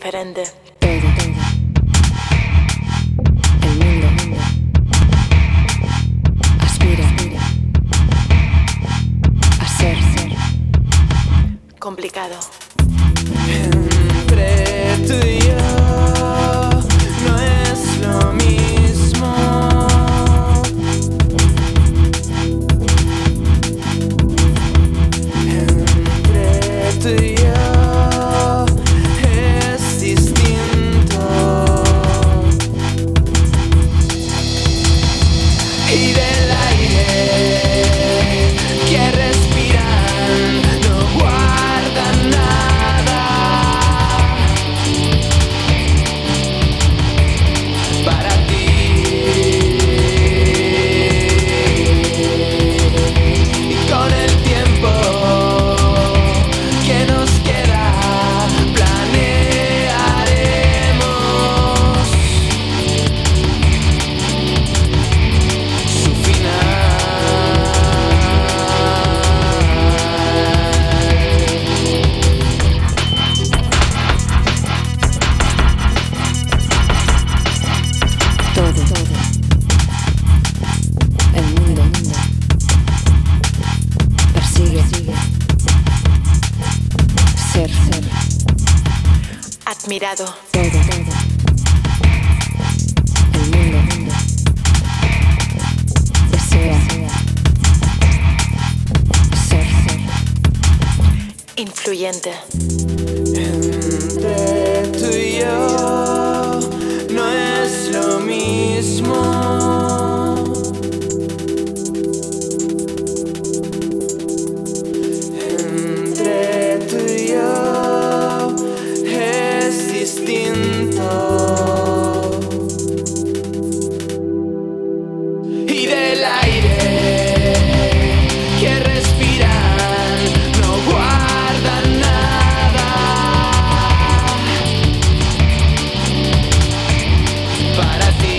diferente. Todo. El mundo. Aspira. A ser. Complicado. Entre tú y yo no es lo mismo. Entre tú y yo es distinto. Y del aire que respiran no guardan nada para ti. Y con el tiempo que nos queda planearemos su final. Todo. El mundo. Persigue. Ser. Admirado. Todo. El mundo. Desea. Ser. Influyente. Entre tú y yo no es lo mismo. Entre tú y yo es distinto. Y del aire que respiran no guardan nada para ti.